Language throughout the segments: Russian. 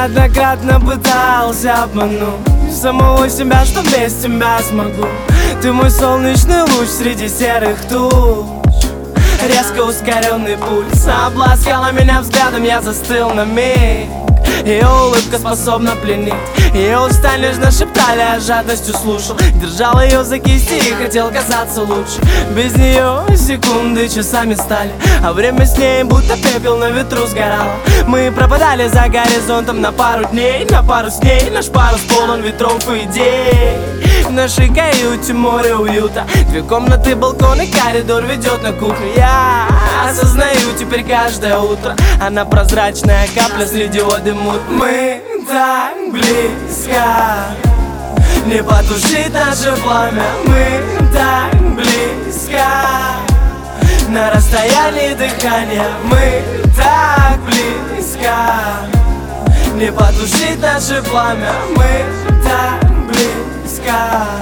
неоднократно пытался обмануть самого себя, что без тебя смогу. Ты мой солнечный луч среди серых туч. Резко ускоренный пульс обласкала меня взглядом, я застыл на миг. Ее улыбка способна пленить. Ее уста нежно шептали, я жадностью слушал. Держал ее за кисти и хотел казаться лучше. Без нее секунды часами стали, а время с ней будто пепел на ветру сгорало. Мы пропадали за горизонтом на пару дней. На пару с ней наш парус полон ветров и идей. В нашей каюте море уюта. 2 комнаты, балкон и коридор ведет на кухню. Я осознаю теперь каждое утро. Она прозрачная капля среди воды мут. Мы так близко, не потушить наше пламя. Мы так близко, на расстоянии дыхания. Мы так близко, не потушить наше пламя. Мы так близко,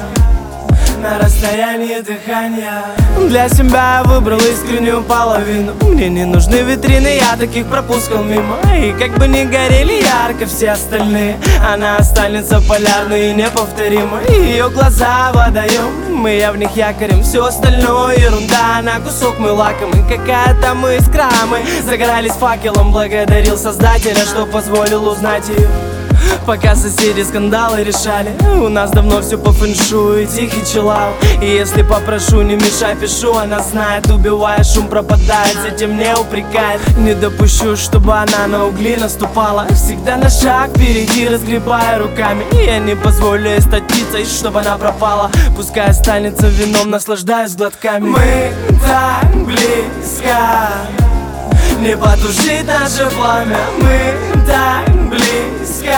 на расстоянии дыхания. Для себя я выбрал искреннюю половину. Мне не нужны витрины, я таких пропускал мимо. И как бы ни горели ярко все остальные, она останется полярной и неповторимой. Ее глаза водоем, и я в них якорем. Все остальное ерунда, она кусок мой лакомый. Какая-то мы искра, мы загорались факелом. Благодарил создателя, что позволил узнать ее. Пока соседи скандалы решали, у нас давно все по фэншую, тихий чиллаут. И если попрошу, не мешай, пишу. Она знает, убивая шум, пропадает, затем не упрекает. Не допущу, чтобы она на угли наступала. Всегда на шаг впереди, разгребая руками. И я не позволю ей стать птицей, чтобы она пропала. Пускай останется вином, наслаждаюсь глотками. Мы так близко, не потушить наше пламя. Мы так близко,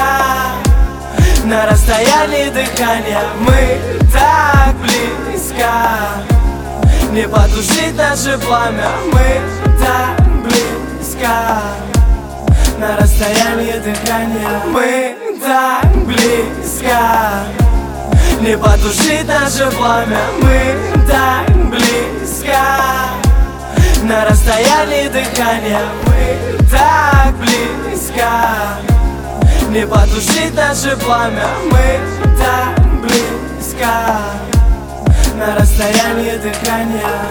на расстоянии дыхания. Мы так близко, не потушить наше пламя. Мы так близко, на расстоянии дыхания. Мы так близко, не потушить наше пламя. Мы так близко, на расстоянии дыхания. Мы так близко, не потушить наше пламя. Мы так близко, на расстоянии дыхания.